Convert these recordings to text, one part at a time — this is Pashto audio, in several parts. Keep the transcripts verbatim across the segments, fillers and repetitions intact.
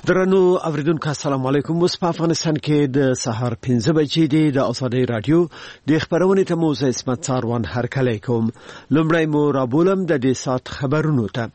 درنو اوریدونکو السلام علیکم. اوس په افغانستان کې د سهار پنځه بجې دي. د آزادۍ رادیو د خبرونې ته موزه اسمت څاروان هرکلی کوم. لومړی مو رابولم د دې سات خبرونو ته.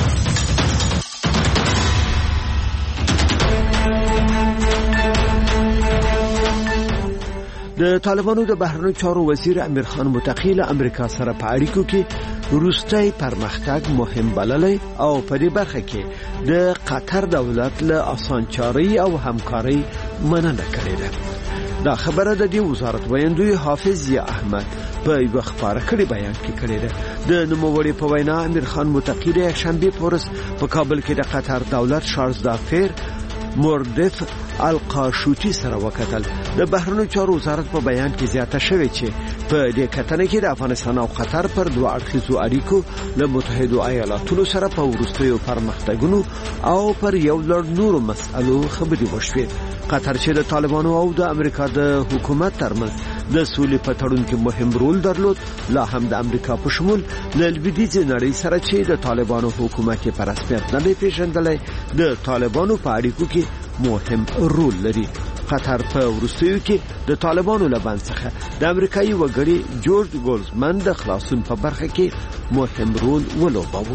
د طالبانو د بهرنیو چارو وزیر امیر خان متقی له امریکا سره په اړیکو کې وروستي پرمختګ مهم بللی او په دې برخه کې د قطر دولت له اسانچاري او همکاري مننه کړې ده. دا خبره د دې وزارت ویاندوی حافظ ضیا احمد په یو خبره کړي بیان کې کړې ده. د نوموړي په وینا امیر خان متقی د شنبه پورس په کابل کې د قطر دولت شارزدا فیر موردف القاشوتی سره وکتل. د بهرنیو چارو وزارت په بیان کې زیاته شوې چې په دې کتنه کې د افغانستان او قطر پر دوه اړخیزو اړیکو له متحده ایالاتونو سره په وروستیو پرمختګونو او پر یو لړ نورو مسألو خبرې وشوې. قطر چې د طالبانو او د امریکا د حکومت ترمنځ د سولې په تړون کې مهم رول درلود، لا هم د امریکا په شمول له لویدیځ نړۍ سره چې د طالبانو حکومت په رسمیت نه پیژندلای د طالبانو په اړیکو کې مهم رول لري. قطر په وروستیو کې د طالبانو لبان څخه د امریکایي وګړي جورج ګولزمن د خلاصون په برخه کې مهم رول ولوباوه.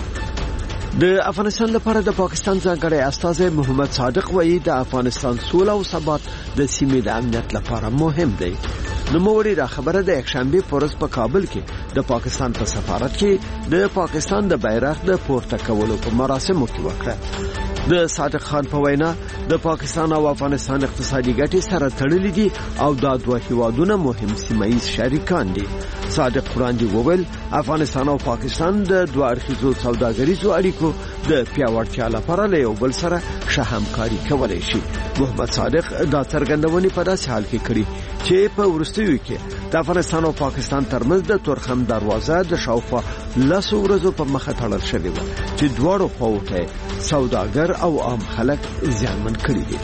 د افغانستان لپاره د پاکستان ځانګړی استازی محمد صادق وایي د افغانستان سوله او ثبات د سیمې د امنیت لپاره مهم دی. نوموړي دا خبره د یکشنبه پورس په کابل کې د پاکستان په سفارت کې د پاکستان د بیرغ د پورته کولو په مراسمو کې وکړه. د صادق خان په وینا د پاکستان او افغانستان اقتصادي ګټې سره تړلې دي او دا دوه هیوادونه مهم سیمایي شریکان دي. صادق وړاندې وویل افغانستان او پاکستان د دوه اړخیزو سوداګریزو اړیکو د پیاوړتیا لپاره له یو بل سره ښه همکاري کولای شي. محمد صادق دا څرګندونې په داسې حال کې کړې چې په وروستیو کې د افغانستان او پاکستان ترمنځ د تورخم دروازه د شاوخوا لسو ورځو په مخه تړل شوې وه چې دواړو خواو ته سوداګر او عام خلک زیانمن کړي دي.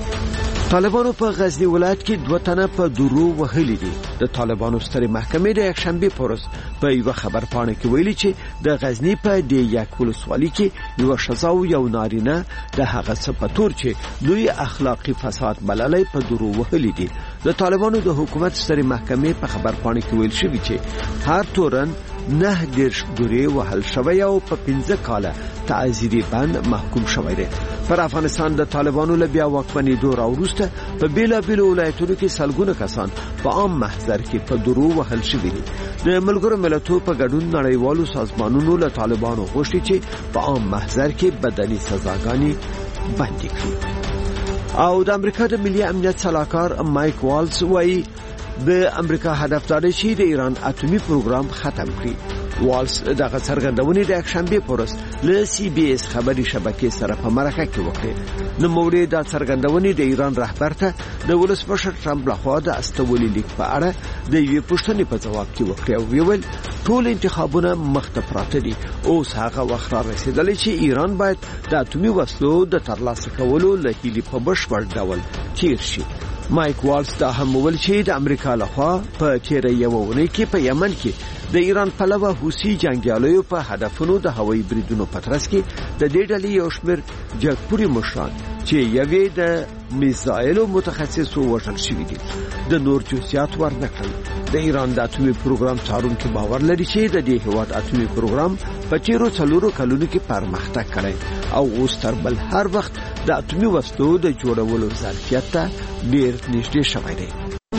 طالبانو په غزنی ولایت کې دوه تنه په درو وهلي دي. د طالبانو سترې محکمې د یکشنبه پورس په یو خبر پاڼه کې ویلي چې د غزنی په د یک ولسوالۍ کې یو ښځه او یو نارینه د هغه څه په تور چې دوی اخلاقی فساد بللی په درو وهلي دي. د طالبانو د حکومت سترې محکمې په خبر پاڼه کې ویل شوی چې هر تورن نه دیرش ګوري وهل شوی او په پنځه کاله تعزیري بند محکوم شوی دی. پر افغانستان د طالبانو له بیا واکمنۍ دور وروسته په بیلابیلو ولایتونو کې سلګونه کسان په عام محضر کې په درو وهل شوي دي. د ملګرو ملتونو په ګډون نړیوالو سازمانونو له طالبانو غوښتي چې په عام محضر کې بدني سزاګانې بندي کړي. او د امریکا د ملي امنیت سلاکار مایک والز وایي د امریکا هدف دا دی چې د ایران اټومي پروګرام ختم کړي. والز دغه څرګندونې د یکشنبه پورس له سی بي اس خبري شبکې سره په مرکه کې وکړه. نوموړي دا څرګندونې د ایران رهبر ته د ولسمشر ټرمپ لخوا د استولي لیک په اړه د یوې پوښتنې په ځواب کې وکړه او ویل ټول انتخابونه مخته پراته دي. اوس هغه وخت را رسیدلی چې ایران باید د اټومي وسلو د ترلاسه کولو له هیلې په بشپړ ډول تیر شي. مایک والز دا هم ویل چې د امریکا لخوا په تیره یوه اونۍ کې په یمن کې د ایران پلوه حوثي جنګیالیو په هدفونو د هوایي بریدونو په ترڅ کې د دې ډلې یو شمېر جګپوري مشران چې یوې د میزایلو متخصصو وژل شوي دي د نور جزئیات ورنکړل. د ایران د اټومي پروګرام څارونکي باور لري چې د دې هیواد اټومي پروګرام په تیرو څلورو کلونو کې پرمختګ کړی او اوس تر بل هر وخت د اټومي وسلو د جوړولو ظرفیت ته ډېر نږدې شوی دی.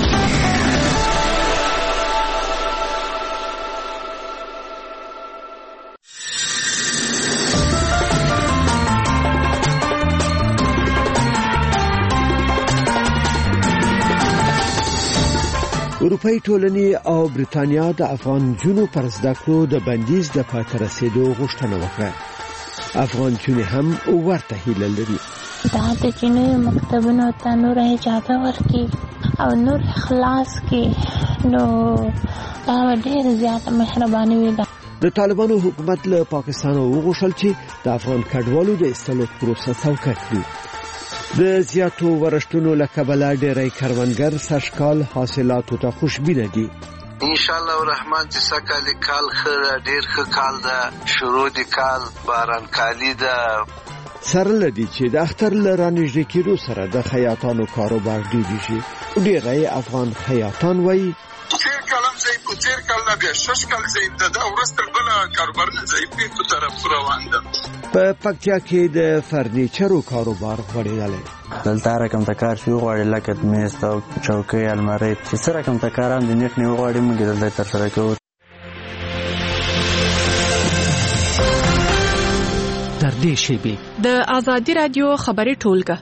اروپای ټولنې او برېټانیا د افغان جنو پر زده کړو د بندیز د پاتې رسیدو غوښتنه وکړه. افغان جنو هم ورته هیله لري. دا د جنو مکتبونو ته نور اجازه ورکړي او نور خلاص کړي نو دا ډېر زیات مهرباني وي. د طالبانو حکومت له پاکستان وغوښتل چې د افغان کډوالو د ایستلو پروسه څوکه کړي. د زیاتو ورشتونو له کبله ډېری کروندګر سږکال حاصلاتو ته خوشبینه دي. ان شاء الله الرحمن چې سکه کال خره ډېر ښه کال ده، شروع د کال باران کالی ده، سره لدی چې د اختر لرانږدې کېدو سره د خیاطانو کاروبار ډېر شي. ډېری افغان خیاطان وایي تیر کلم زه په تیر کال نه بیا شش کال زه د ورستل بل کاروبار نه زه په طرف روان ده. په پکتیا کې د فرنیچرو کاروبار غوړېدلی. دلته رقم ته کار شو غواړي لکه میز او چوکۍ المارۍ چې څه رقم ته کاران د نیټ نه وغواړي موږ دلته ترسره کوو. تر دې شیبې د آزادي رادیو خبري ټولګه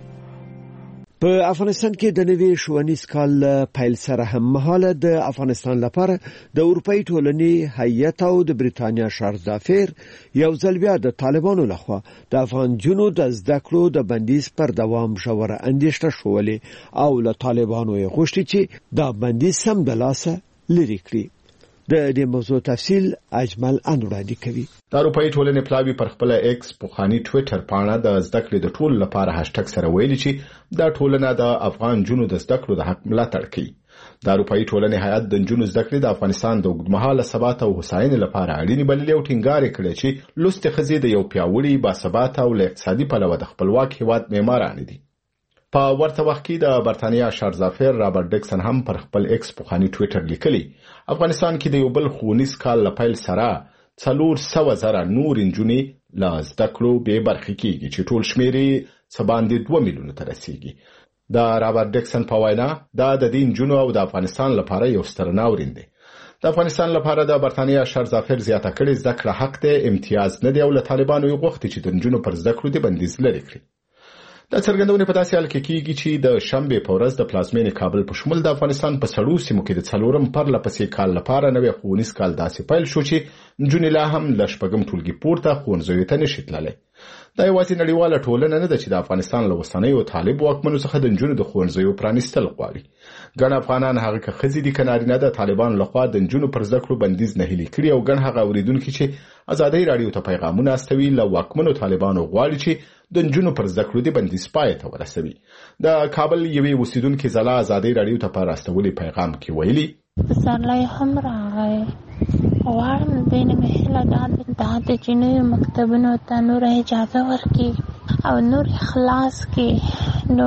په افغانستان کې د نوي ښوونیز کال پیل سره هم مهاله د افغانستان لپاره د اروپאי ټولنې هیئت او د بریتانیا شارزافیر یو ځل بیا د طالبانو لخوا د افغان جنو د زده کړو د بندیز پر دوام ژوره اندېښنه شولې او له طالبانو یې غوښتي چې دا بندیز سم د لاسه لرې کړي. د دې موضوع تفصیل اجمل انوړاندې کوي. د اروپאי ټولنې پلاوی پر خپل ایکس پوخانی ټوئیټر پاڼه د زده کړې د ټولو لپاره هاشټګ سره ویلي چې دا ټولنه د افغان جنو د زده کړو د حق ملاتړ کوي. د اروپאי ټولنې هیئت د جنو زده کړې د افغانستان د اوږدمهاله ثبات او هوساینې لپاره اړینې بللې او ټینګار کړی چې لوستې ښځې د یو پیاوړي باثبات او اقتصادي پلوه د خپلواک هیواد معماران دي. په ورته وخت کې د برتانیا شارزافیر رابرټ ډیکسن هم پر خپل ایکس پوخانی ټوئیټر لیکلی افغانستان کې د یو بل ښوونیز کال لپاره سره څلور سوه زره نور انجونې له زده کړو بې برخې کېږي چې ټول شمېر یې څه باندې دوه میلیونه ته رسیږي. د رابرټ ډیکسن په وینا دا د دې انجونو او د افغانستان لپاره یو ستر ناورین دی. د افغانستان لپاره د برتانیا شارزافیر زیاته کړې زده کړه حق دی، امتیاز نه دی او له طالبانو یې غوښتي چې د انجونو پر زده کړو د بندیز لرې کړي. د څرګندونې په داسې حال کې کېږي چې د شنبې په ورځ د پلازمینې کابل په شمول د افغانستان په سړو سیمو کې د څلورم پرله پسې کال لپاره نوی ښوونیز کال داسې پیل شو چې نجونې لا هم له شپږم ټولګي پورته ښوونځیو ته نشي تللی. دا یوازې نړیواله ټولنه نه ده چې د افغانستان له اوسنیو طالب واکمنو څخه د نجونو د ښوونځیو پرانیستل غواړي. ګڼ افغانان هغه که ښځې دي که نارینه د طالبانو لخوا د نجونو پر زده کړو بندیز نهیلي کړي او ګڼ هغه اورېدونکي چې ازادۍ راډیو ته پیغامونه استوي له واکمنو طالبانو غواړي چې د نجونو پر زده کړو د بندیز پای ته ورسوي. د کابل یوې اوسیدونکې ځلا ازادۍ راډیو ته په راستولي پیغام کې ویلي پسرلی هم راغی. غواړم دوی نه مې هیله دا ده چې نویو مکتبونو ته نوره اجازه ورکړي او نور خلاص کړي، نو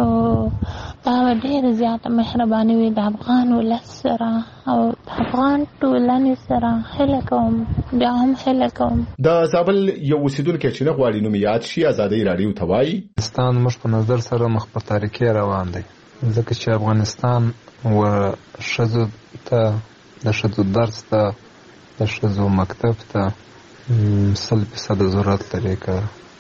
دا به ډېره زیاته مهرباني وي د افغان ولس سره او د افغان ټولنې سره. هیله کوم بیا هم هیله کوم. د زابل یو اوسیدونکی چې نه غواړي نوم یاد شي ازادۍ راډیو ته وایي افغانستان موږ په نظر سره مخ په تاریکۍ روان دی، ځکه چې افغانستان و ښځو ته د ښځو درس ته د ښځو مکتب ته سل فیصده ضرورت لري. که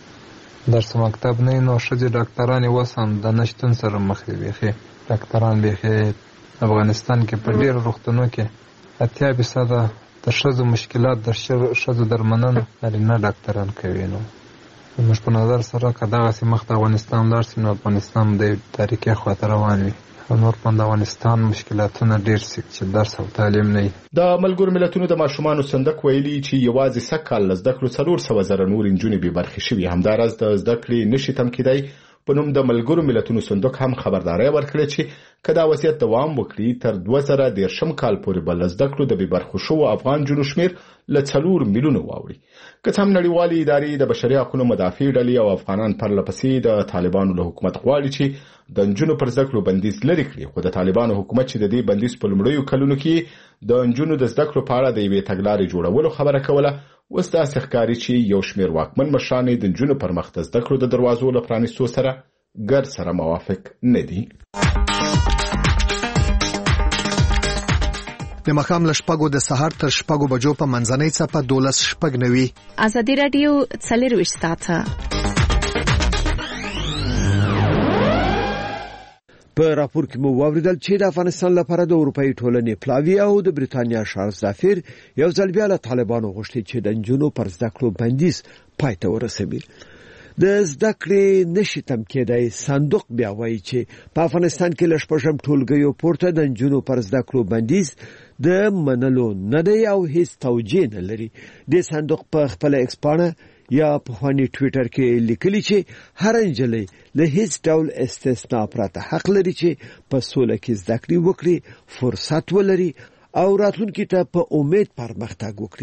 درس مکتب نه نو ښځې ډاکټرانې اوس هم د نشتون سره مخ دي. بیخي ډاکټران بیخي افغانستان کې په ډېرو روغتونو کې اتیا فیصده د ښځو مشکلات د ښځو درملنه نارینه ډاکټران کوي. نو موږ په نظر سره که دغسې مخ د افغانستان لاړ شي نو افغانستان د تاریکۍ خواته روان وي. نور په افغانستان مشکلاتونه ډېر سي چې درس او تعلیم نه وي. د ملګرو ملتونو د ماشومانو صندوق ویلي چې یوازې سږ کال له زده کړو څلور سوه زره نور نجونې بې برخې شوي. همداراز د زده کړې نشي تم کېدی په نوم د ملګرو ملتونو صندوق هم خبرداری ورکړې چې که دا وضعیت دوام وکړي تر دوه زره دېرشم کال پورې به له زده کړو د بې برخو شوو افغان جنو شمېر له څلور میلیونو واوړي. که څه هم نړیوالې ادارې د بشري حقونو مدافع ډلې او افغانان پرله پسې د طالبانو له حکومت غواړي چې د نجونو پر زده کړو بندیز لرې کړي، خو د طالبانو حکومت چې د دې بندیز په لومړیو کلونو کې د نجونو د زده کړو په اړه د یوې تګلارې جوړولو خبره کوله، اوس داسې ښکاري چې یو شمېر واکمن مشران د نجونو پر مخ د زده کړو د دروازو له پرانیستو سره ګر سره موافق نه دي. د مخام له شپږو د سهار تر شپږو بجو په منځنۍ څپه دولس شپږ نوي. ازادي راډیو څلرویشت ساعته په راپور کې مو واوریدل چې د افغانستان لپاره د اروپאי ټولنې پلاوی او د بریتانیا شارزافیر یو ځل بیا له طالبانو غوښتي چې د نجونو پر زده کړو بندیز پای ته ورسوي. د زده کړې نشي تم کېدی صندوق بیا وایي چې په افغانستان کې له شپږم ټولګیو پورته د نجونو پر زده کړو بندیز د منلو نه دی او هیڅ توجیه نه لري. د صندوق په خپل ایکس پاڼه یا په خواني ټوئیټر کې لیکلي چې هر نجلۍ له هیڅ ډول استثناء پرته حق لري چې په سوله کې زده کړې وکړي، فرصت ولري او راتلونکي ته په امید پرمختګ وکړي.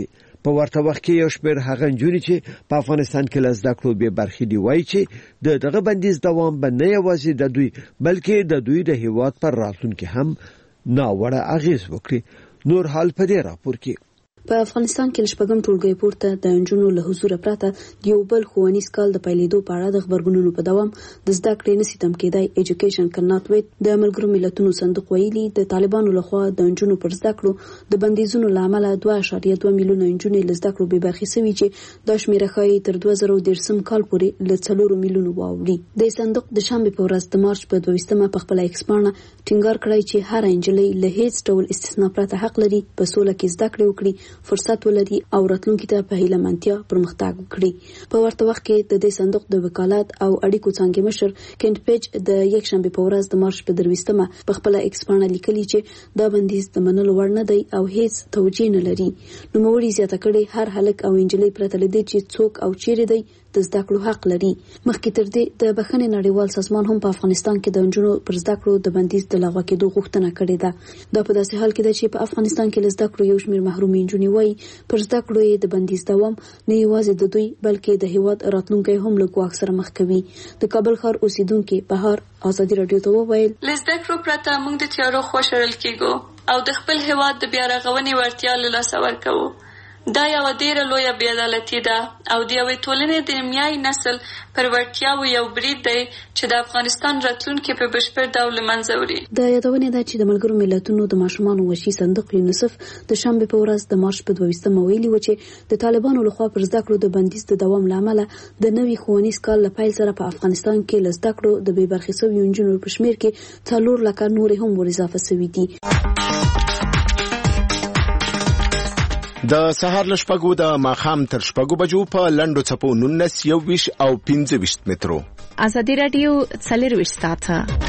په ورته وخت کې یو شمېر هغه نجونې چې په افغانستان کې له زده کړو بې برخې دي وایي چې د دغه بندیز دوام به نه یوازې د دوی بلکې د دوی د هیواد پر راتلونکي هم ناوړه اغېز وکړي. نور حال په دې راپور کې. په افغانستان کې شپږم ټولګي پورته د انجونو له حضور پرته د یو بل ښوونیز کال د پیلېدو په اړه د خبرګونونو په دوام د زده کړې نشي تم کېدای. ایجوکیشن کنات ویټ د ملګرو ملتونو صندوق ویلي د طالبانو لخوا د انجونو پر زده کړو د بندیزونو لامل دوه اعشاریه دوه میلیونه انجونې له زده کړو بې برخې شوي چې د شمیره خای تر دوه زره دېرشم کال پورې له څلور میلیونه واوړي. د صندوق د شنبه په ورځ د مارچ په دویشتمه په خپل ایکسپانه ټینګار کړی چې هر انجلۍ له هیڅ ډول استثنا پرته حق لري په سوله کې زده کړې وکړي، فرصت ولري او راتلونکي ته په هیله مانتیا پرمختګ وکړي. په ورته وخت کې د دې صندوق د وکالت او اړیکو څانګې مشر کینټ پیج د یک شنبه په ورځ د مارچ په درویشتمه په خپل ایکسپانه لیکلي چې دا بندیز د منلو وړ نه دی او هیڅ توجیه نه لري. نو موري زیاته کړي هر هلک او انجلۍ پرته لدی چې څوک او چیرې دی د زده کړو حق لري. مخکې تر دې د بخښنې نړیوال سازمان هم په افغانستان کې د انجونو پر زده کړو د بندیز د لغوه کېدو غوښتنه کړې ده. دا په داسې حال کې ده چې په افغانستان کې له زده کړو یو شمېر محرومې نجونې وایي پر زده کړو یې د بندیز دوام نه یوازې د دوی بلکې د هیواد راتلونکی هم له ګواښ سره مخ کوي. د کابل ښار اوسیدونکو بهار ازادي رادیو ته وویل له زده کړو پرته موږ د تیارو خوا شړل کېږو او د خپل هیواد د بیا رغونې وړتیا له لاسه ورکوو. دا یو ډیره لویه بې عدالتي ده او د یوې ټولنې د نیمایي نسل پر وړتیاوو یو برید دی چې د افغانستان راتلونکی په بشپړ ډول له منځه وړي. د یادونې ده چې د ملګرو ملتونو د ماشومانو وحشي صندوق یونیسف د شنبه په ورځ د مارچ په دویشتمه ویلي و چې د طالبانو لخوا پر زده کړو د بندیز د دوام له امله د نوي ښوونیز کال له پیل سره په افغانستان کې له زده کړو د بې برخې شویو نجونو په شمېر کې څلور لکه نورې هم ور اضافه شوي دي. د سهار له شپږو د ماښام تر شپږو بجو په لنډو څپو نولس یوویشت او پنځه ویشت مترو. ازادي رادیو څلرویشت ساعته.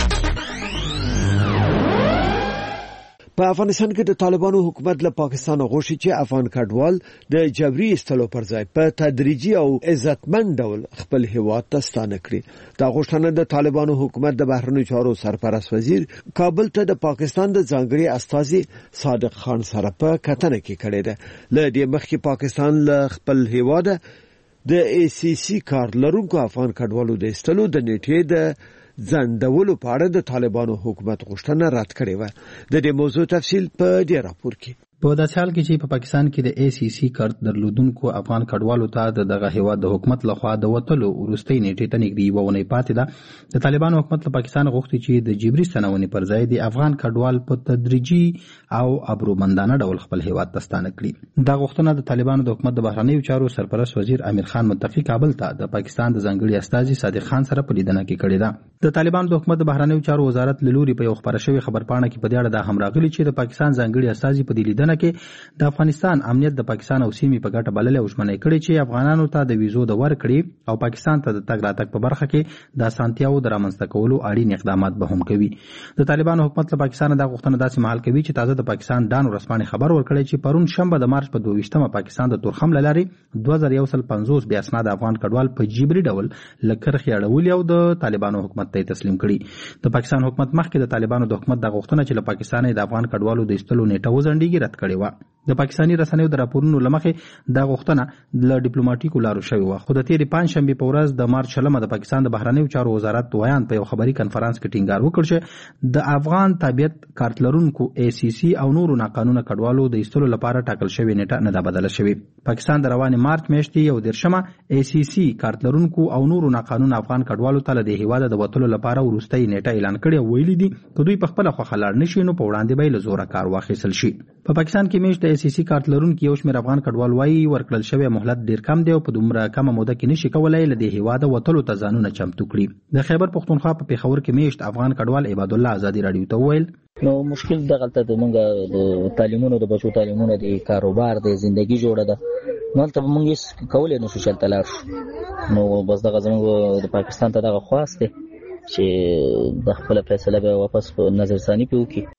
په افغانستان کې د طالبانو حکومت له پاکستان غوښتي چې افغان کډوال د جبري استلو پر ځای په تدریجي او عزتمن ډول خپل هیواد ته ستانه کړي. دا غوښتنه د طالبانو حکومت د بهرنیو چارو سرپرست وزیر کابل ته د پاکستان د ځانګړي استازي صادق خان سره په کتنه کې کړې ده. له دې مخکې پاکستان له خپل هیواد د ای سی سی کار لرونکو افغان کډوالو د استلو د نیټې د ځندولو په اړه د طالبانو حکومت غوښتنه رد کړې و. د دې موضوع تفصیل په دې راپور کې. په داسې حال کې چې په پاکستان کې د ای سی سی کارت درلودونکو افغان کډوالو ته د دغه هیواد د حکومت لخوا د وټلو وروستۍ نیټې ته نږدې یوه اونۍ پاتې ده. د طالبانو حکومت له پاکستان غوښتي چې د جبري ستنونې پر ځای د افغان کډوال په تدریجي او ابرومندانه ډول خپل هیواد ته ستانه کړي. دا غوښتنه د طالبانو د حکومت د بهرنیو چارو سرپرست وزیر امیر خان متقی کابل ته د پاکستان د ځانګړي استازي صادق خان سره په لیدنه کې کړې ده. د طالبانو د حکومت د بهرنیو چارو وزارت له لوري په یو خبره شوی خبرپاڼه کې په دې اړه دا هم راغلي چې د پاکستان ځانګړي استازي په دې لیدنه کې د افغانستان امنیت د پاکستان او سیمې په ګټه بللې او ژمنه کړې چې افغانانو ته د ویزو د ورکړې او پاکستان ته د تګ راتګ په برخه کې د اسانتیاو د رامنځته کولو اړین اقدامات به هم کوي. د طالبانو حکومت له پاکستان د غوښتنه داسې مهال کوي چې تازه د پاکستان ډانو رسماني خبر ورکړی چې پرون شنبه د مارچ په دویشتمه پاکستان د تورخم له لارې دوه زره یو سل پنځوس بیا اسناد افغان کډوال په جبري ډول له کرښې اړولي او د طالبانو حکومت ته تسلیم کړي. د پاکستان حکومت مخکې د طالبانو د حکومت د غوښتنه چې له پاکستان د افغان کډوالو د ایستلو نیټه وځنډیږي رد کړې و. د پاکستاني رسنیو د راپورونو لمخې دا غوښتنه له ډیپلوماټیکو لارو شوې وه، خو د تېرې پنجشنبې په ورځ د مارچ شلمه د پاکستان د بهرنیو چارو وزارت ویان په یو خبري کنفرانس کې ټینګار وکړ چې د افغان تابعیت کارت لرونکو ای سی سی او نورو ناقانونه کډوالو د ایستلو لپاره ټاکل شوې نیټه نه ده بدله شوې. پاکستان د روانې مارچ میاشتې یو دېرشمه ای سی سی کارت لرونکو او نورو ناقانونه افغان کډوالو ته له دې هیواده د وتلو لپاره وروستۍ نیټه اعلان کړې او ویلي دي که دوی په خپله خوښه لاړ نه شي نو په وړاندې به یې له زوره کار واخیستل شي. په پاکستان کې میاشت د ای سی سی کارت لرونکي یو شمېر افغان کډوال وایي ورکړل شوی مهلت ډیر کم دی او په دومره کمه موده کې نشي کولی له دې هیواده وتلو ته ځانونه چمتو کړي. د خیبر پښتونخوا په پېښور کې میاشت افغان کډوال عباد الله ازادي راډیو ته وویل نو مشکل دغلته د مونږ د تعلیمونو د بچو تعلیمونو د کاروبار د زندگی جوړه ده نو هلته به مونږ هېڅ کولی نشو چې هلته لاړ شو. نو بس دغه زموږ د پاکستان ته دغه خواست دی چې د خپله فیصله به واپس په نظرثاني پرې وکړي.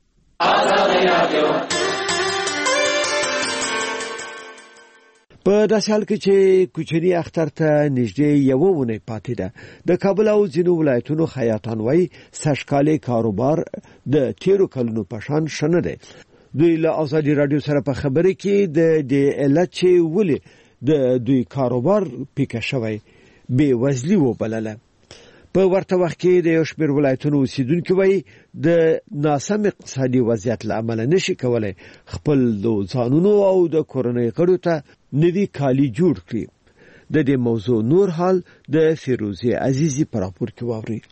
په داسې حال کې چې کوچني اختر ته نږدې یوه اونۍ پاتې ده، د کابل او ځینو ولایتونو خیاطان وایي سږکالي کاروبار د تیرو کلونو په شان ښه نه دی. دوی له ازادي رادیو سره په خبرې کې د د علت چې ولې د دوی کاروبار پیکه شوی به وزلی و بلله. په ورته وخت کې د یو شمېر ولایتونو اوسیدونکو وایي د ناسم اقتصادي وضعیت له امله نشي کولای خپل د ځانونو او د کورنۍ غړو ته نوي کالي جوړ کړي. د دې موضوع نور حال د فیروزه عزیزی پر راپور کې واوري.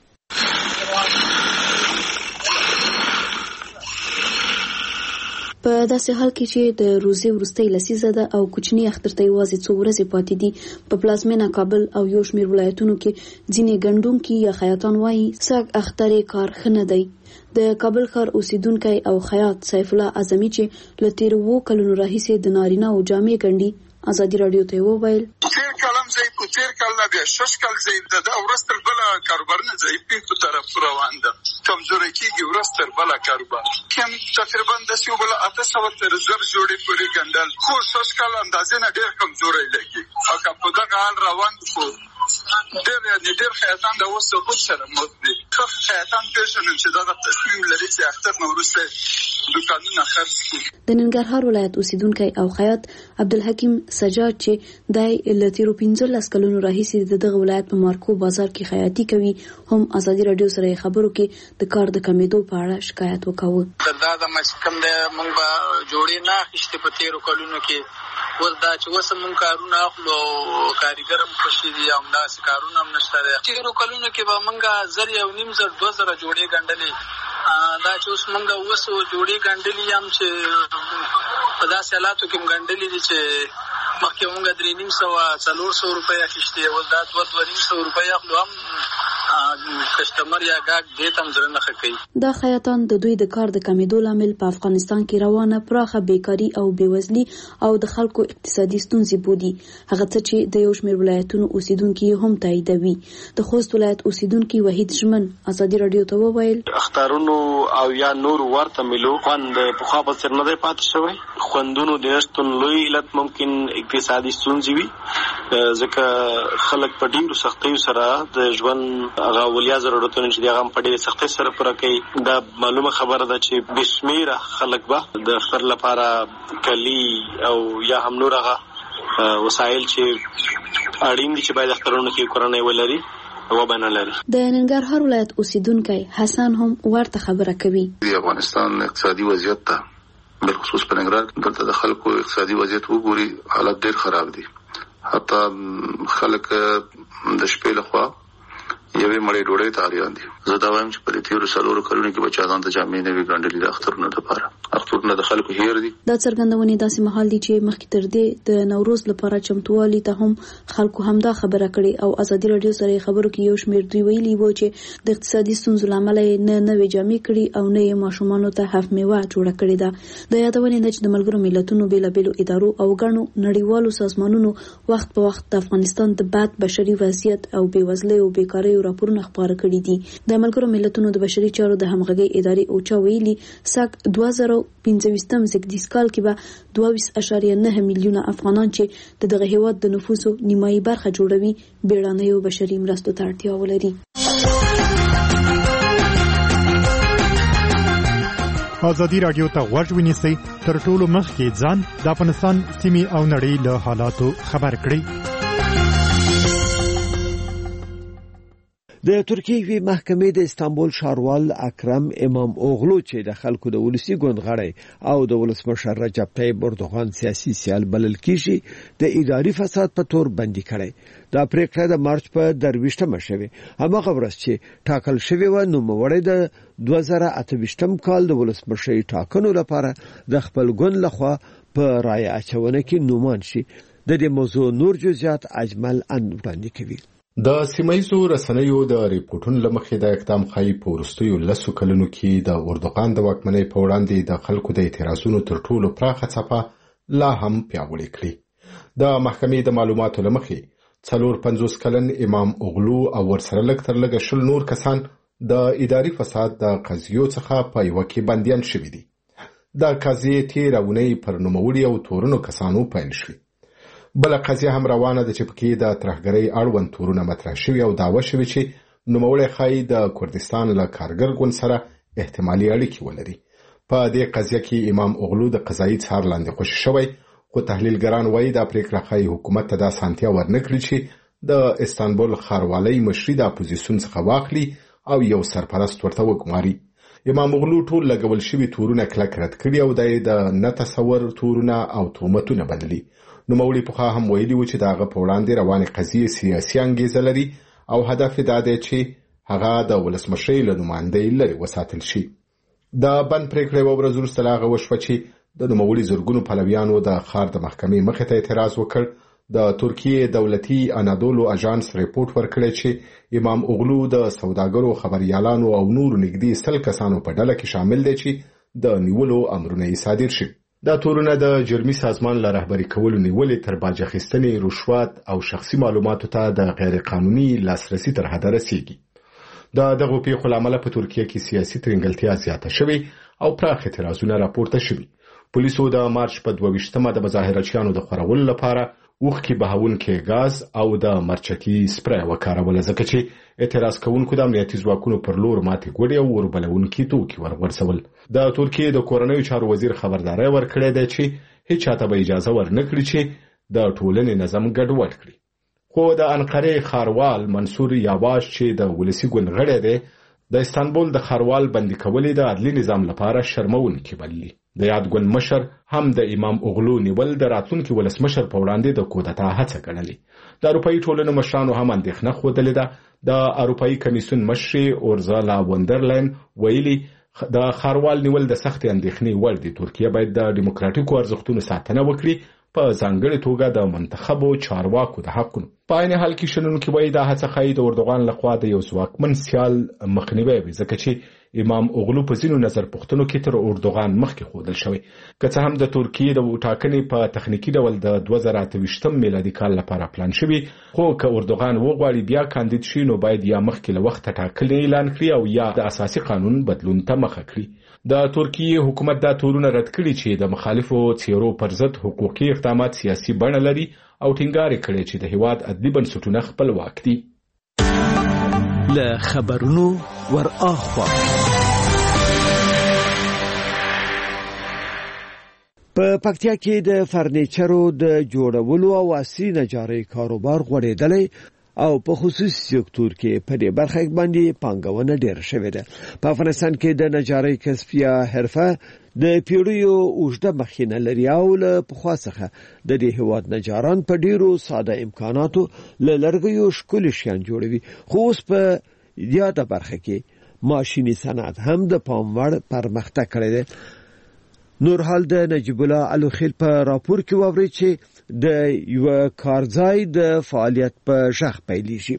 په داسې حال کې چې د روزي ورستۍ لسیزه ده او کوچنی اختر ته یوازې څو ورځې پاتې دي، په پلازمینه کابل او یو شمېر ولایتونو کې ځینې ګڼډونکي یا خیاطان وایي سږ اختر کار ښه نه دی. د کابل ښار اوسیدونکی او خیاط سیف الله اعظمي چې له تېرو اوو کلونو راهیسې د نارینه او جامې ګنډي ازادي رادیو ته وویل تیر کلم زی په تیر کال نه بیا شش کال زی د ورستر بل کاروبار نه زی په طرف روان ده کمزوري کیږي ورستر بل کاروبار کوم تقریبا د سیو بل اته سو تر زر جوړې پورې ګندل خو شش کال اندازې نه ډېر کمزوري لګي او په دغه حال روان شو. ډېر نه ډېر خیاطان د اوس په سره مو دي خیاطان پېژنم چې دا د تصمیم لري چې اختر نورسته دکانونه خرڅ کړي. د ننګرهار ولایت اوسیدونکی او خیاط عبدالحکیم سجاد چې د لتیرو پنځلس کلونو راهیسې د دغه ولایت په مارکو بازار کې خیاطي کوي هم ازادي رادیو سره خبرو کې د کار د کمیدو په اړه شکایت وکاوه. دا د مسکم د مونږ جوړې نه اخیستې په تیرو کلونو کې ول دا چې وسه مونږ کارونه اخلو کاریګرم خوشي دي او دا کارونه هم نشته دي. تیرو کلونو کې به مونږ زر یو نیم زر دوه زره جوړې ګنډلې دا چې اوس مونږ وسو جوړې ګنډلې هم چې په داسې حالاتو کې ګنډلې دي چې مخکې مونږ درې نیم سوه څلور سوه روپۍ اخیستې ول دا دوه دوه نیم سوه روپۍ اخلو هم کسټمر یا ګاګ دې ته هم زړه نه ښه کوي. دا خیاطان د دوی د کار د کمیدو لامل په افغانستان کې روانه پراخه بیکاري او بېوزلي او د خلکو اقتصادي ستونزې بودي، هغه څه چې د یو شمېر ولایتونو اوسیدونکي هم تاییدوي. د خوست ولایت اوسیدونکي وحید ژمن ازادي رادیو ته وویل اخترونو او یا نور ورته ملو خوند پخوا په څېر نه دی پاتې شوی. خوندونو د نشتون لوی علت ممکن اقتصادي ستونزې وي، ځکه خلک په ډېرو سختیو سره د ژوند هغه اولیا ضرورتونه چې دغه په ډېرې سختۍ سره پوره کوي. دا معلومه خبره ده چې بې شمېره خلک به د اختر لپاره کلي او یا هم نور هغه وسایل چې اړین دي چې باید اخترونو کې کورنۍ ولري وبنه لري. د ننګرهار ولایت اوسیدونکی حسن هم ورته خبره کوي. د افغانستان اقتصادي وضعیت ته بالخصوص په ننګرهار کې دلته د خلکو اقتصادي وضعیت وګوري حالت ډېر خراب دي. حتی خلک د شپې لخوا یوې مړې ډوډۍ ته اړیان دي. زه دا وایم چې په دې تېرو څلورو کلونو کې به چا ځان ته جامې نه وي ګنډلې د اخترونو لپاره. اخترونه د خلکو هیر دي. دا څرګندونې داسې مهال دي چې مخکې تر دې د نوروز لپاره چمتووالي ته هم خلکو همدا خبره کړې او ازادي رادیو سره خبرو کې یو شمېر دوی ویلي وو چې د اقتصادي ستونزو له امله نه نوې جامې کړي او نه یې ماشومانو ته هف میوه جوړه کړې ده. د یادونې ده چې د ملګرو ملتونو بېلابېلو ادارو او ګڼو نړیوالو سازمانونو وخت په وخت د افغانستان د بد بشري وضعیت او بېوزلۍ او بیکارۍ راپورونه خپاره کړي دي. د ملګرو ملتونو د بشري چارو د همغږۍ ادارې اوچا ویلي سږ دوه زره پنځه ویشتم زېږدیز کال کې به دوه ویشت اعشاریه نه میلیونه افغانان چې د دغه هېواد د نفوسو نیمایي برخه جوړوي بیړنیو بشري مرستو ته اړتیا ولري. ازادي رادیو ته غوږ ونیسئ، تر ټولو مخکې ځان د افغانستان سیمې او نړۍ له حالاتو خبر کړئ. د ترکیې محکمې د استانبول ښاروال اکرم امام اوغلو چې د خلکو د ولسی ګوند غړی او د ولسمشر رجب طیب اردوغان سیاسي سیال بلل کیږي د اداري فساد په تور بندي کړي. دا پریکړه د مارچ په درویشتمه شوه. همغه ورځ چې ټاکل شوی و نو موړی د دوه زره اته ویشتم کال د ولسمشر ټاکنو لپاره د خپل ګوند لخوا په رای اچونه کې نومان شي. د دې موضوع نور جزئیات اجمل ان وړاندې کوي. د سیمایي رسنیو د ریپورتونو لمخې د اقدام خای په وروستیو لسو کلونو کې د اردوغان د واکمنۍ په وړاندې د خلکو د اعتراضونو تر ټولو پراخه څپه لا هم پیاوړې کړې. د محکمې د معلوماتو لمخې څلور پنځوس کلن امام اوغلو او ورسره لږ تر لږه شل نور کسان د اداري فساد د قضیو څخه په یوه کې بندیان شوي دي. د قضیې تېره اونۍ پر نوموړي او تورنو کسانو پیل شوي. بل قضیه هم روانه ده چې پکې د ترهګرۍ اړوند تورونه مطرح شوي او دعوه شوي چې نوموړی ښایي د کردستان له کارګر ګوند سره احتمالي اړیکې ولري. په دې قضیه کې امام اغلو د قضایي څار لاندې خوشی شوی، خو تحلیلګران وایي دا پریکړه ښایي حکومت ته دا سانتیا ورنکړي چې د استانبول ښاروالۍ مشري د اپوزیسیون څخه واخلي او یو سرپرست ورته وګماري. امام اغلو ټول لګول شوي تورونه کلک رد کړي او د نه تصور تورونه او تهمتونه بللي. نوموړي پخوا هم ویلي و چې د هغه په وړاندې روانې قضیې سیاسي انګیزه لري او هدف یې دا دی چې هغه د ولسمشرۍ له نمایندۍ لرې وساتل شي. د بند پریکړې یوه ورځ وروسته له هغه وشوه چې د نوموړي زرګونو پلویانو د ښار د محکمې مخې ته اعتراض وکړ. د ترکیې دولتي انادولو اژانس ریپورت ورکړی چې امام اغلو د سوداګرو، خبريالانو او نورو نږدې سل کسانو په ډله کې شامل دی چې د نیولو امرونه یې صادر شي. دا تورونه د جرمي سازمان له رهبري کولو نیولې تر باج اخیستنې، رشوت او شخصي معلوماتو ته د غیر قانوني لاسرسي تر حده رسیږي. د دغو پیښو له امله په ترکیه کې سیاسي ترنګلتیا زیاته شوې او پراخ اعتراضونه راپورته شوي. پولیسو د مارچ په دوه ویشتمه د مظاهرچیانو د خورولو لپاره اوښکې بهونکي غاز او د مرچکي سپری وکاروله، ځکه چې اعتراض کوونکو د امنیتي ځواکونو پر لور ماتې ګوډې او وربلونکي توکي ورغورځول. د ترکیې د کورنیو چارو وزیر خبرداری ورکړی دی چې هیڅ چاته به اجازه ورنکړي چې د ټولنې نظم ګډوډ کړي. خو د انقرې ښاروال منصور یاواش چې د ولسي ګوند غړی دی، د استانبول د ښاروال بندي کولې د عدلي نظام لپاره شرمونکي بللي. د یاد ګوند مشر هم د امام اغلو نیول د راتلونکي ولسمشر په وړاندې د کودتا هڅه ګڼلې. د اروپایي ټولنو مشرانو هم اندېښنه ښودلې ده. د اروپایي کمیسیون مشرې اورزالا وندرلاین ویلي د ښاروال نیول د سختې اندېښنې وړ دی. ترکیه باید د ډیموکراتیکو ارزښتونو ساتنه وکړي، په ځانګړې توګه د منتخبو چارواکو د حقونو. په عین حال کې شنونکي وایي دا هڅه ښایي د اردوغان لخوا د یو ځواکمن سیال مخنیوی وي، ځکه چې امام اغلو په ځینو نظر پوښتنو کې تر اردوغان مخکې ښودل شوی. که څه هم د ترکیې د ټاکنې په تخنیکي ډول د دوه زره اته ویشتم میلادي کال لپاره پلان شوی، خو که اردوغان وغواړي بیا کاندید شي نو باید یا مخکې له وخته ټاکنې اعلان کړي او یا د اساسي قانون بدلون ته مخه کړي. د ترکیې حکومت دا تورونه رد کړي چې د مخالفو څیرو پر ضد حقوقي اقدامات سیاسي بڼه لري او ټینګار کړي چې د هیواد عدلي بنسټونه خپلواک دي. له خبرونو ور اخوا په پکتیا کې د فرنیچرو د جوړولو او عصري نجارۍ کاروبار غوړېدلی او په خصوصي سکتور کې په دې برخه باندې پانګونه ډېره شوې ده. په افغانستان کې د نجارۍ کسب یا حرفه د پیړیو اوږده مخینه لري او له پخوا څخه د دې هیواد نجاران په ډېرو ساده امکاناتو له لرګیو ښکلي شیان جوړوي. خو اوس په یاده برخه کې ماشیني صنعت هم د پام وړ پرمختګ کړی دی. نورحال د نجیب الله الوخیل په راپور کې ووري چې د یو کارځای د فعالیت په شخ پیلېږي.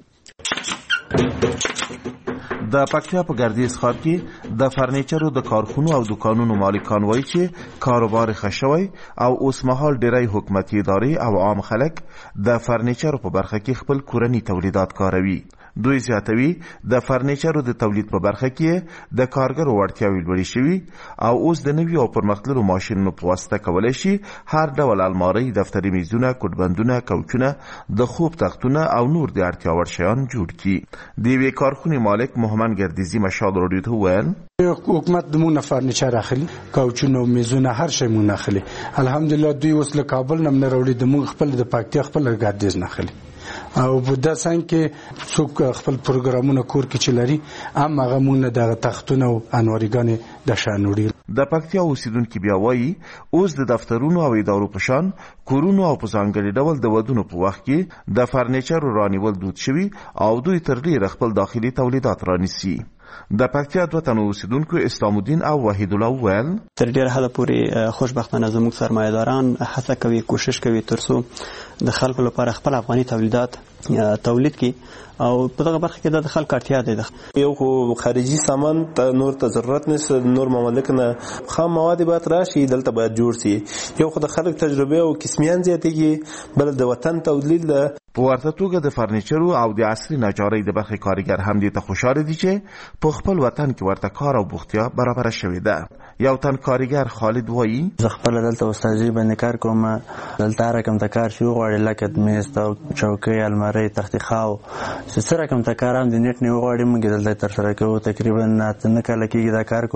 د پکتیا په ګردیز ښار کې د فرنیچرو د کارخونو او دکانونو مالکان وایي چې کاروبار ښه شوی او اوس مهال ډېری حکومتي ادارې او عام خلک د فرنیچرو په برخه کې خپل کورني تولیدات کاروي. دوی زیاتوي د فرنیچرو د تولید په برخه کې د کارګرو وړتیاوې لوړې شوي او اوس د نوي او پرمختللو ماشینونو په واسطه کولی شي هر ډول المارۍ، دفتري میزونه، کوټبندونه، کوچونه، د خوب تختونه او نور د اړتیا وړ شیان جوړ کړي. د یوې کارخونې مالک محمد ګردیزي مشال راډیو ته وویل حکومت دمون فرنیچر اخلي، کوچونه او میزونه، هر شی مون اخلي. الحمدلله دوی اوس له کابل نه نه راوړي، دمون خپل د پکتیا خپل ګردیز نه اخلي او په داسې کې څوک خپل پروګرامونه کور کې چلري ام هغه مونږ د تختونه او انوارګانې د شانوړي. د پکتیا اوسیدونکو بیا وایي اوس د دفترونو او ادارو په شان کورونو او په ځانګړي ډول د ودونو په وخت کې د فرنیچر رانیول دود شوي او دوی تر ډیره خپل داخلي تولیدات رانیسي. د پکتیا دوه تنو اوسیدونکو اسلام الدین او وحید الله ویل تر ډیره حد پورې خوشبختانه زموږ سرمایه‌داران هڅه کوي، کوشش کوي ترڅو د خلکو لپاره خپل افغاني تولیدات تولید کی او په دغه برخه کې د خلکو اړتیا ده. یو خو خارجي سامان ته نور ته ضرورت نشته، نور ممالک نه خام مواد باید راشي، دلته باید جوړ شي. یو خو د خلک تجربه او کسمیان زیاتېږي، بل د وطن تولید له په ورته توګه د فرنیچرو او د عصري نجارۍ د برخې کارګر هم دې ته خوشاله دي چې په خپل وطن کې ورته کار او بوختیا برابر شوې ده. یو تن کارګر خالد وایي زه خپل دلته استاجي باندې کار کوم، دلته رقم ته کار شو غواړي لکه میز او چوکۍ، الماری، تخت خاو، څه رقم ته کار هم د نیټ نه غواړي موږ دلته تر سره کوو. تقریبا نه کله کېږي دا کار کوم.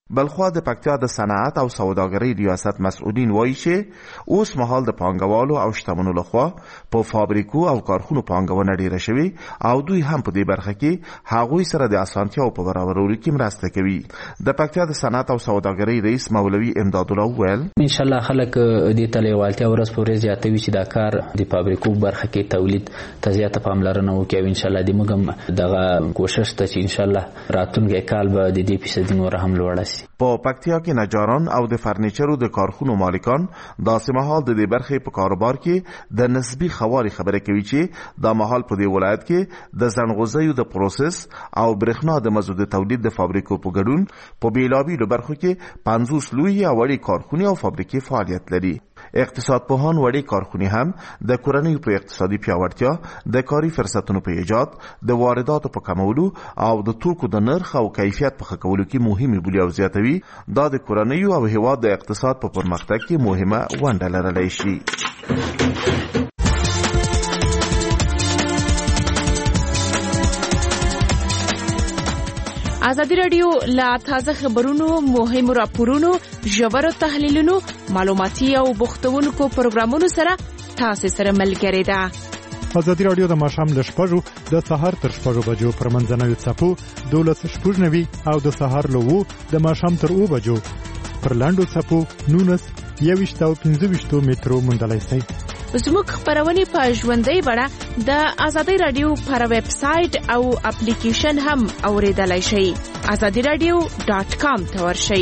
بلخوا د پکتیا د صنعت او سوداګرۍ ریاست مسؤلین وایي چې اوس مهال د پانګوالو او شتمنو لخوا په فابریکو او کارخونو پانګونه ډیره شوې او دوی هم په دې برخه کې هغوی سره د اسانتیاو په برابرولو کې مرسته کوي. د پکتیا د صنعت او سوداګرۍ رئیس مولوي امداد الله ویل ان شاء الله خلک دې ته لیوالتیا ورځ په ورځ زیاتوي چې دا کار د فابریکو برخه کې تولید ته زیاته پاملرنه وکړي او ان شاء الله د موږ دغه کوشش ته چې ان شاء الله راتلونکي کال به د دې فیصد نور هم لوړ شي. په پکتیا کې نجاران او د فرنیچرو د کارخونو مالکان داسې مهال د دې برخې په کاروبار کې د نسبی خواري خبره کوي چې د مهال په دې ولایت کې د زنغوزیو د پروسس او برېښنا د مزو د تولید د فابریکو په ګډون په بیلابیلو برخو کې پنځوس لوی او وړې کارخونې او فابریکې فعالیت لري. اقتصاد پوهان وړې کارخونې هم د کورنیو په اقتصادي پیاوړتیا، د کاري فرصتونو په ایجاد، د وارداتو په کمولو او د توکو د نرخ او کیفیت په ښه کولو کې مهمه بولي او زیاتوي دا د کورنیو او هیواد د اقتصاد په پرمختګ کې مهمه ونډه لرلی شي. ازادي راډیو لا تازه خبرونو، مهمو راپورونو، ژورو تحلیلونو، معلوماتي او بوختونکو پروګرامونو سره تاسو سره ملګری ده. ازادي راډیو د ماښام له شپږو د سهار تر شپږو بجو پر منځنوي څپو دولس شپږ نوي او د سهار له اوو د ماښام تر اوو بجو پر لاندو څپو نونس یوویشت او پنځه ویشتو مترو موندلی شئ. زموږ خبرونه په ژوندۍ بڼه د ازادي راډیو پر ویب سټ او اپلیکیشن هم اوریدلای شئ. ازادي راډیو ډاٹ کام ته ورشئ.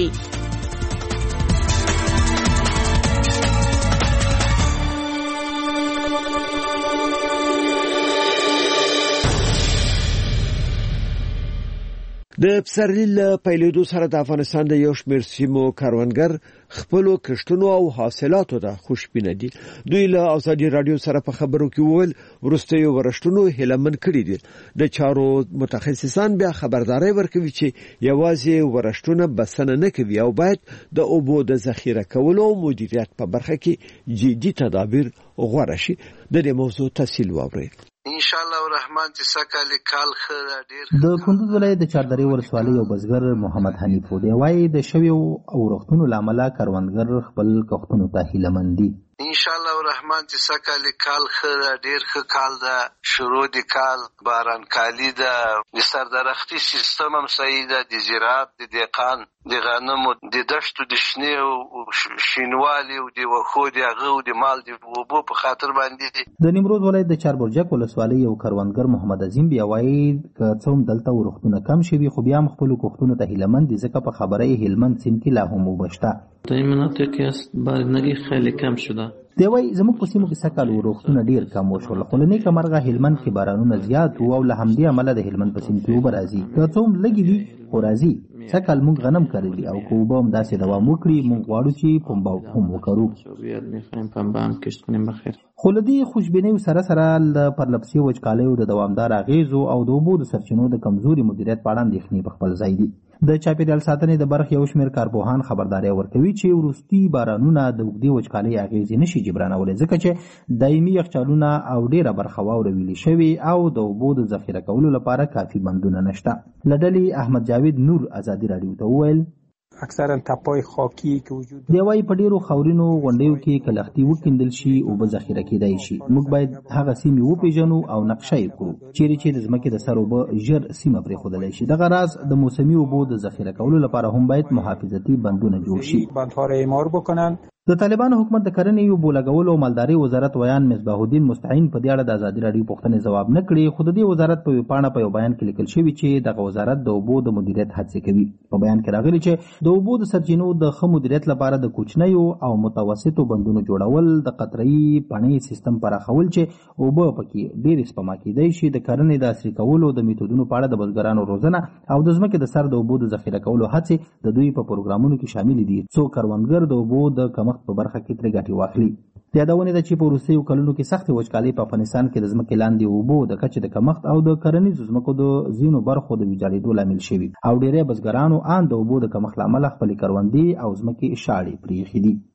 د پسرلي له پیلېدو سره د افغانستان د یو شمېر سیمو کروندګر خپلو کښتونو او حاصلاتو ته خوشبینه دي. دوی له ازادي راډیو سره په خبرو کې وویل وروستیو ورښتونو هیله من کړي دي. د چارو متخصصان بیا خبرداري ورکوي چې یوازې ورښتونه بسنه نه کوي او باید د اوبو د ذخیره کولو او مدیریت په برخه کې جدي تدابیر غوره شي. د دې موضوع تفصیل واورئ. ان شاء الله الرحمن چې سکهال کال خره ډیر. د کندوز ولایت د چاردرې ولسوالۍ یو بزګر محمد حنیف دی وايي د شویو او ورښتونو لامل کروندګر خپل کښتونو ته هیله مند دي. ان شاء الله الرحمن چې سکهال کال خره ډیر ښه کال ده. شروع د کال باران کالی ده. د سردرختي سیستم هم صحیح ده. د زراعت د دهقان د غنمو د دشتو د شنې او شینوالي او د وښو د هغه او د مال د اوبو په خاطر باندې. د نیمروز ولایت د چاربرجک ولسوالۍ یو کروندګر محمد عظیم بیا وایي که څه هم دلته ورښتونه کم شوي خو بیا هم خپلو کښتونو ته هیله مند دي ځکه په خبره یې هلمند سیند کې لا هم اوبه شته. در این مناطق است بارندگی خیلی کم شده. دی وايي زموږ په سیمو کې سږکال ورښتونه ډېر کم وشول خو له نیکه مرغه هلمند کې بارانونه زیات وو او له همدې امله د هلمند په سیند کې اوبه راځي. که څه هم لږې دي خو راځي. سږکال موږ غنم کرلي او که اوبه هم داسې دوام وکړي موږ غواړو چې پنبه هم وکرو. خو له دې خوشبینیو سره سره له پرلپسې وچکالیو د دوامدار اغېزو او د اوبو د سرچینو د کمزوري مدیریت په اړه اندېښنې په خپل ځای دي. د چاپیریال ساتنې د برخې یو شمېر کارپوهان خبرداری ورکوي چې وروستي بارانونه د اوږدې وچکالۍ اغېزې نشي جبرانولی ځکه چې دایمي یخچالونه او ډېره برخه واوره ویلې شوې او د اوبو د ذخیره کولو لپاره کافي بندونه نشته. له ډلې احمد جاوید نور ازادي راډیو ته وویل اکثرا تپای خاکی کې وجود دی وايي په ډیرو خاورینو غونډیو کې کلختي وکیندل شي او به ذخیره کېدای شي. موږ باید هغه سیمې وپیژنو او نقشه یې کړو چیرې چې د ځمکې د سر اوبه ژر سیمه پرېښودلی شي. دغه راز د موسمي اوبو د ذخیره کولو لپاره هم باید محافظتي بندونه جوړ شي. بندها را اعمار بکنن. د طالبانو حکومت د کرنې او اوبو لګولو او مالدارۍ وزارت ویان مصباح الدین مستعین په دې اړه د ازادي راډیو پوښتنې ځواب نه کړي خو د دې وزارت په ویبپاڼه په یو بیان کې لیکل شوي چې دغه وزارت د اوبو د مدیریت هڅې کوي. په بیان کې راغلي چې د اوبو د سرچینو د ښه مدیریت لپاره د کوچنیو او متوسطو بندونو جوړول، د قطره‌ایي پڼې سیستم پراخول چې اوبه پکې ډېرې سپما کېدای شي، د کرنې د عصري کولو د میتودونو په اړه د بزګرانو روزنه او د ځمکې د سر د اوبو د ذخیره کولو هڅې د دوی په پروګرامونو کې شامل دي څو کروندګر د اوبو د کمښت په برخه کې ترې ګټې واخلي. د یادونې ده چې په وروستیو کلونو کې سختې وچکالۍ په افغانستان کې د ځمکې لاندې اوبو د کچې د کمښت او د کرنیزو ځمکو د ځینو برخو د ویجاړېدو لامل شوي او ډېری بزګرانو ان د اوبو د کمښت له امله خپلې کروندې او ځمکې شاړې پرېښې دي.